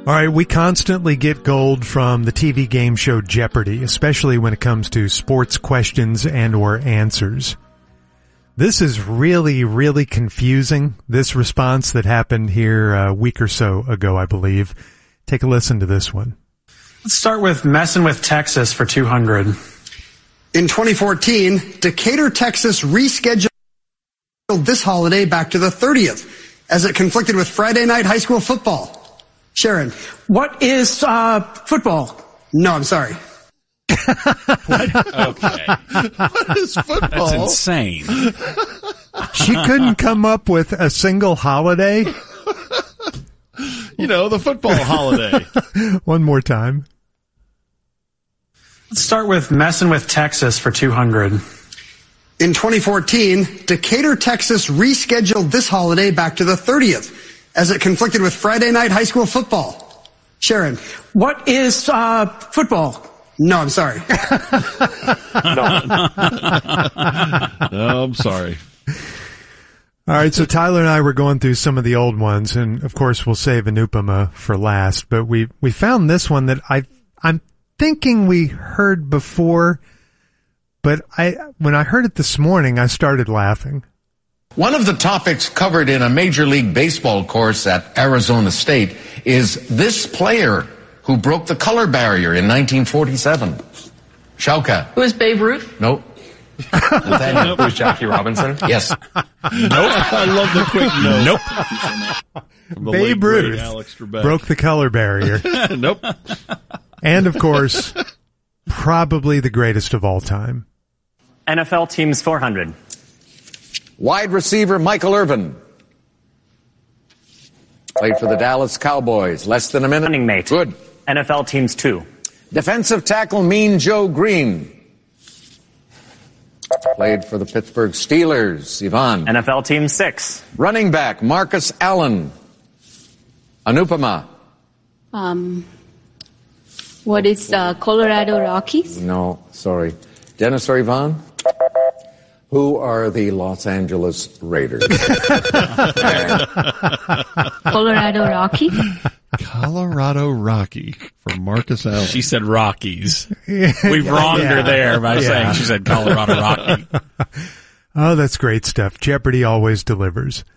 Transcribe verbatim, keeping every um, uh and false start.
All right, we constantly get gold from the T V game show Jeopardy, especially when it comes to sports questions and or answers. This is really, really confusing, this response that happened here a week or so ago, I believe. Take a listen to this one. Let's start with messing with Texas for two hundred. In twenty fourteen, Decatur, Texas rescheduled this holiday back to the thirtieth as it conflicted with Friday night high school football. Sharon. What is uh, football? No, I'm sorry. What? Okay. What is football? That's insane. She couldn't come up with a single holiday? You know, the football holiday. One more time. Let's start with messing with Texas for two hundred. In twenty fourteen, Decatur, Texas rescheduled this holiday back to the thirtieth as it conflicted with Friday night high school football. Sharon. What is uh, football? No, I'm sorry. No, I'm sorry. All right, so Tyler and I were going through some of the old ones, and of course we'll save Anupama for last, but we, we found this one that I, I'm thinking we heard before, but I, when I heard it this morning, I started laughing. One of the topics covered in a Major League Baseball course at Arizona State is this player who broke the color barrier in nineteen forty-seven. Shauka. Who is Babe Ruth? Nope. Nathaniel. Who's Jackie Robinson? Yes. Nope. I love the quick no. Nope. Babe Ruth Alex Trebek broke the color barrier. Nope. And of course, probably the greatest of all time. N F L teams four hundred. Wide receiver Michael Irvin. Played for the Dallas Cowboys. Less than a minute. Running mate. Good. N F L teams two. Defensive tackle Mean Joe Green. Played for the Pittsburgh Steelers. Yvonne. N F L team six. Running back Marcus Allen. Anupama. Um, what is uh, Colorado Rockies? No, sorry. Dennis or Yvonne? Who are the Los Angeles Raiders? Colorado Rocky? Colorado Rocky for Marcus Allen. She said Rockies. We've wronged Yeah. her there by Yeah. saying she said Colorado Rocky. Oh, that's great stuff. Jeopardy always delivers.